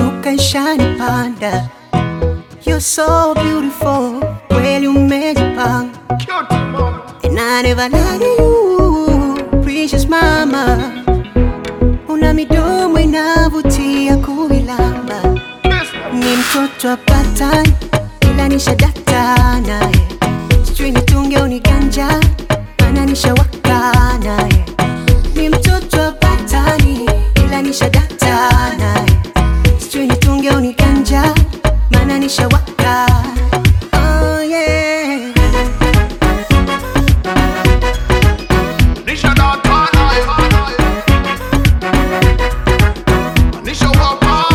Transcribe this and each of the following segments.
Mizuka ishanipanda. You're so beautiful, kweli umejipanga. And I never lied to you, precious mama. Una midomo inavutia kuilamba. Ni mtoto wa patani, ila nishadata naye. Sijui nitunge uniganja, mana nishawaka naye. Ni mtoto wa patani, ila nishadata naye. Sijui nitunge uniganja, mana nishawaka. Oh yeah. Nishadata naye. Nishawaka.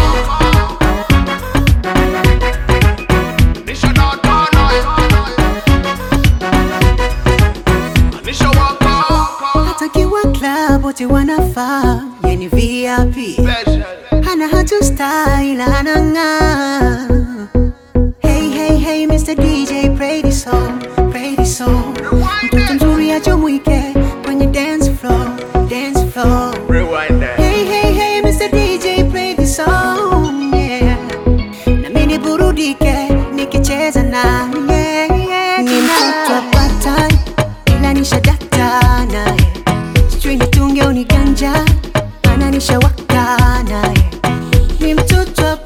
Nishadata naye. Nishawaka. Hata kiwa club wote wanafaa, ye ni VIP. Hana hatu style ananga. Hey hey hey Mr. DJ, play this song, play this song. Mtoto mzuri ajumuike kwenye dance floor, dance floor. Rewind that. Hey hey hey Mr. DJ, play this song, yeah. Na mimi burudike nikicheza na yeah. Ni mtoto wa patani, ila nishadata naye. Sijui nitunge uniganja, mana nishawaka naye. Ni mtoto wa